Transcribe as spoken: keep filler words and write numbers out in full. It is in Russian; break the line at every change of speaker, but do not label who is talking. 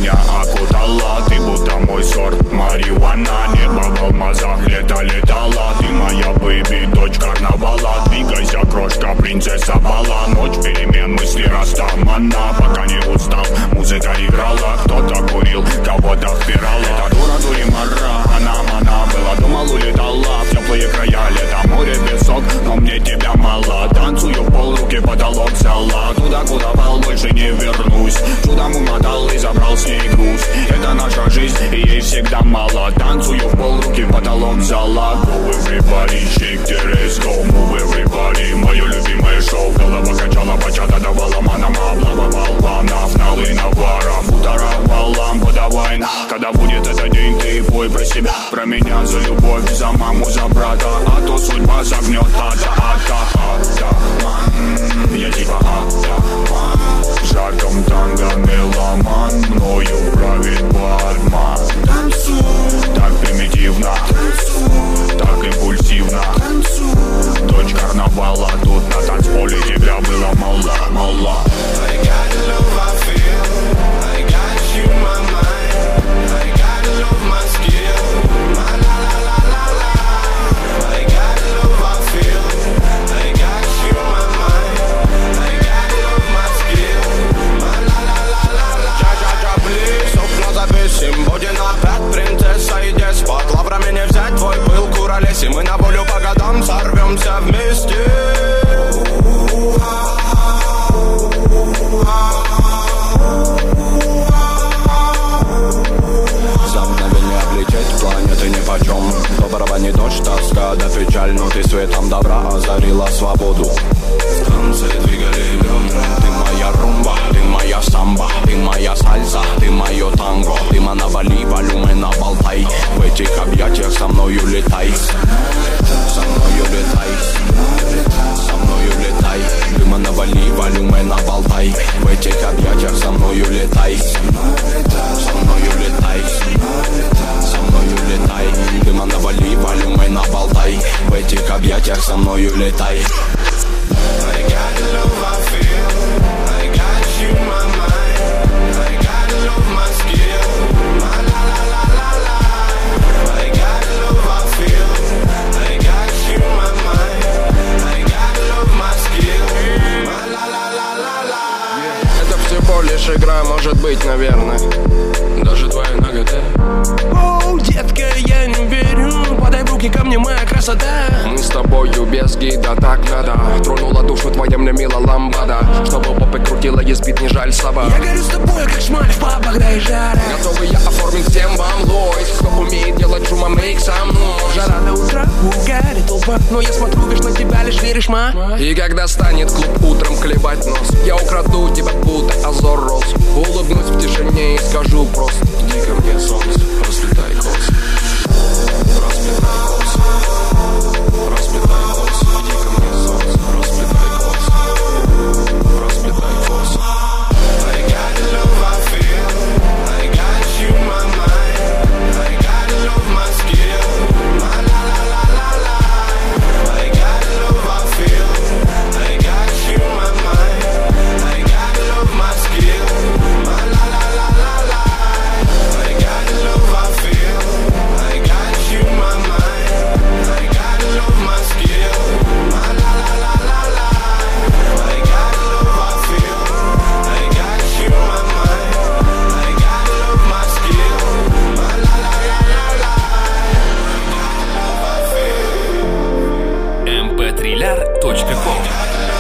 меня окутала. Ты будто мой сорт марихуана. Небо в алмазах, лето летала. Ты моя бэйби, дочь карнавала. Двигайся, крошка, принцесса бала. Ночь перемен, мысли растамана. Пока не устал, музыка играла. Кто-то курил, кого-то впирал. Это дура, дуримара, она мана. Была, думал, улетала в теплые края. Лето, море, песок, но мне тебя мало. Танцую в пол, руки потолок взяла. Туда, куда пал, больше не вернусь. Чудом умотал и забрал с ней груз. Это наша жизнь, и ей всегда мало. Танцую в пол, руки потолок взяла. Go everybody, shake the ass, go move everybody. Мое любимое шоу, голова качала, бачата давала манама. Облава волнов, налы навара. Будоровала, подавай. Когда будет этот день, ты пой про себя. Про меня, за любовь, за маму, за брата. А то судьба загнет, ата, ата, ата. Я типа атаман. В жарком танго меломан. Мною правит бармен. Танцуй. Так примитивно. Танцуй. Так импульсивно. Танцуй. Дочь карнавала. Тут на танцполе тебя было мало, мало.
I got the love I feel. I got you in my mind. I got the love my skill. My la la la la la. I got the love I feel. I got you in my mind. I got the love my skill. My la la la la la. Ча-ча-ча, плиз, окна записим. Будем опять принцесса и деспот. Лаврами не взять твой пыл, куролеси. Мы на волю по годам сорвемся вместе. За мгновение облететь планеты нипочем. В барабане дождь, тоска да печаль. Но ты светом добра озарила свободу. В танце двигали бедра. Ты моя румба, ты моя самба. Ты моя сальса, ты мое танго. Ты манавали, валюмы на болтай. В этих объятиях со мною летай. Со мною летай. Со мною летай. Ты манавали, валюмы на болтай. В этих объятиях со мною летай. Со мною летай. Со мною летай. Ты манавали, валюмы на болтай. В этих объятиях со мною летай. I got the love I feel. I got you in my mind. I got the love my skill. My la la la la la. I got the love I feel. I got you in my mind. I got the love my skill. My la la la la la. Это всего лишь игра, может быть, наверное. Даже твоя нагота. Оу, детка, я не верю. Подай в руки ко мне, моя красота. Мы с тобою без гида, так надо. Тронула душу твоя мне мила ламбада. Чтобы попы крутила, есть бит, не жаль собак. Я горю с тобой, как шмаль в папах, да и жара. Готовы я оформить всем вам лойс. Кто умеет делать шума, мейк со мной. Жара до утра, угарит толпа. Но я смотрю, лишь на тебя, лишь веришь, ма. И когда станет клуб утром клевать нос, я украду тебя, будто Азор Роз. Улыбнусь в тишине и скажу просто: иди ко мне, солнце, расплетай косы. Расплетай косы. Расплетай косы. Иди ко мне, солнце, расплетай косы. Расплетай косы. I got the love I feel. I got you in my mind. I got the love my skill. My la la la la la. I got the love I feel. I got you in my mind. I got the love my skill. My la la la la la. I got the love I feel. I got you in my mind. I got the love my skill. My la la la la la. I got the love I feel. I got you in my mind. I got the love my skill. My la la la la la. I got the love I feel.
эм пэ триллер точка ком